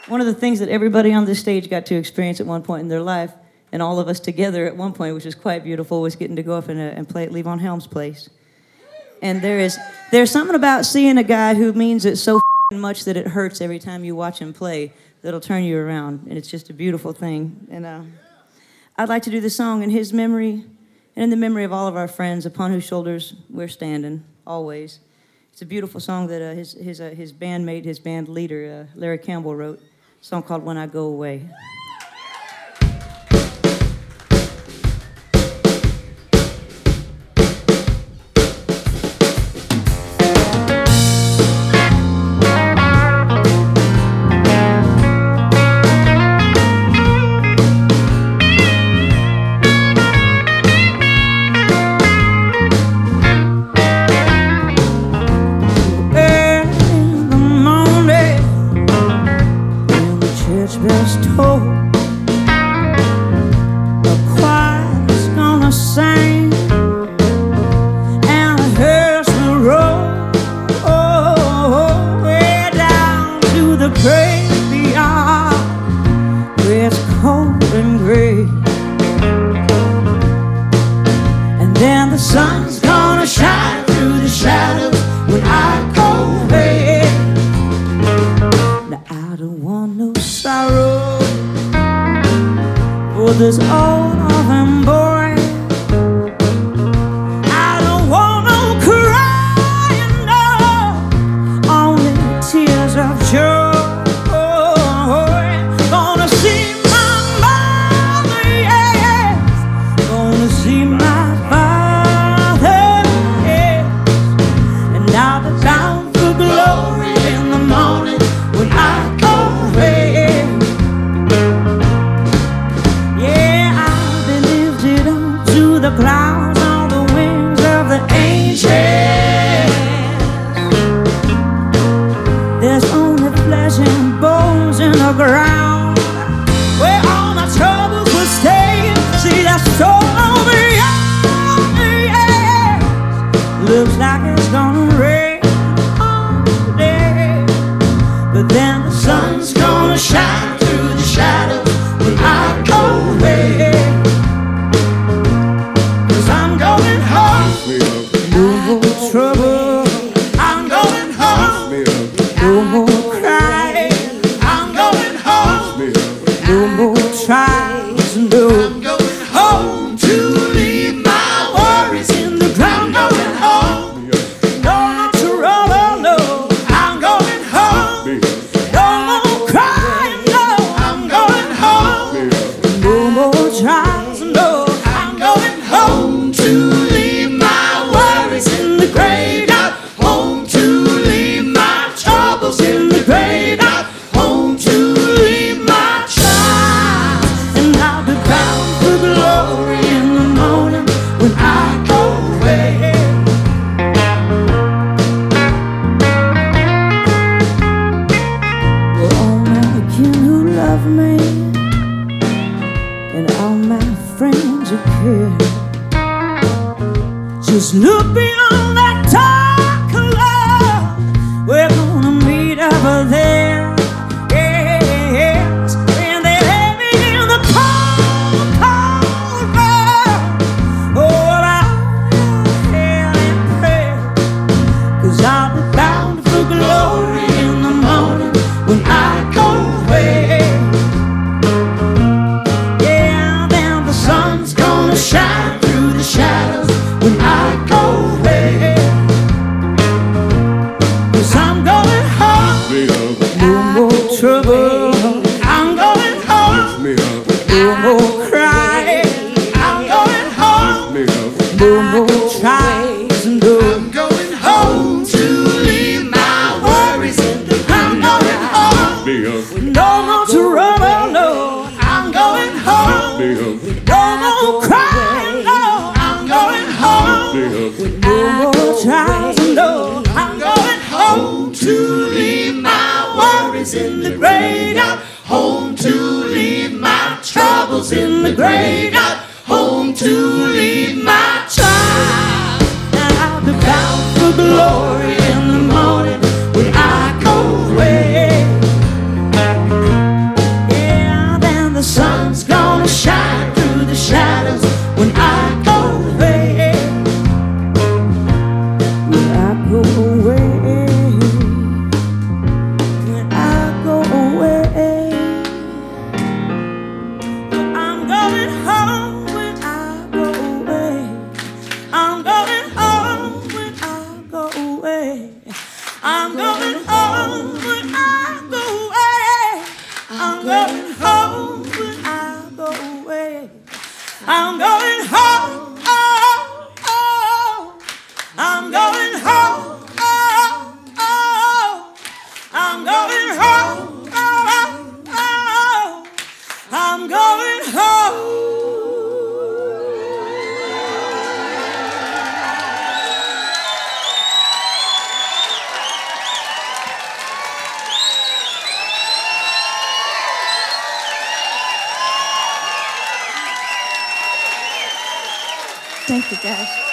One of the things that everybody on this stage got to experience at one point in their life, and all of us together at one point, which was quite beautiful, was getting to go up and play at Levon Helm's place. And there's something about seeing a guy who means it so much that it hurts every time you watch him play that'll turn you around, and it's just a beautiful thing. And I'd like to do this song in his memory and in the memory of all of our friends upon whose shoulders we're standing, always. It's a beautiful song that his bandmate, his band leader, Larry Campbell, wrote. A song called When I Go Away. This old orphan boy, I don't want no crying, no, only tears of joy. Gonna see my mother, yes, gonna see my father, yes, and I'll be bound for glory in the morning when I go away. The clouds on the wings of the angels. There's only flesh and bones in the ground where all my troubles will stay. See that soul over the looks like it's gonna rain all day, but then the sun's gonna shine through the shadows when I go away. No more trouble, I'm going home. No more crying, I'm going home. No more trials, no, I'm going home to leave my worries in the ground. I'm going home. No more trouble, no, I'm going home. No more crying, no, I'm going home. No more trials, no, I'm going home to leave my worries in the grave, not home to leave my troubles in the grave, not home to leave my trials, and I'll be bound for glory in the morning when I go away. Well, all my kin who love me and all my friends who care, just look beyond that dark cloud. We're gonna meet over there. Yes, when they lay me in the cold, cold ground. Oh, I'll hell and pray, 'cause I'll be bound for glory in the morning when I go away. Yeah, then the sun's gonna shine through the shadows when I go away. 'Cause I'm going home. No more trouble, I'm going home. No more crying, I'm going home. No more trials, no, I'm going home to leave my worries in the ground. I'm going home. No more trouble, no, I'm going home. No more crying, no, I'm going home. No more trials, no, I'm going home to leave my worries in the grave, not home to leave my troubles in the grave, not home to leave my trials, and I'll be bound for glory in the morning when I go away. going home when I go away. I'm going home. Oh, oh. I'm going home. Oh, oh. I'm going home. Oh, oh. I'm going home. Thank you, guys.